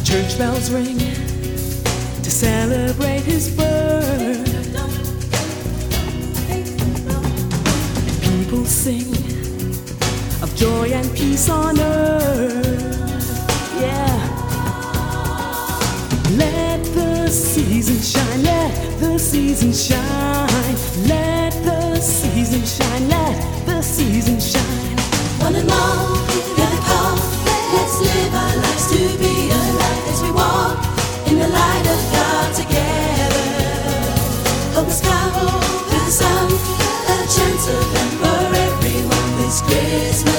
Church bells ring to celebrate his birth. And people sing of joy and peace on earth. Yeah. Let the season shine, let the season shine, let the season shine, let the season shine. One and all, together come, let's live our lives to be alive as we walk in the light of God together. Hold the sky, through the sun, a chance of them for everyone this Christmas.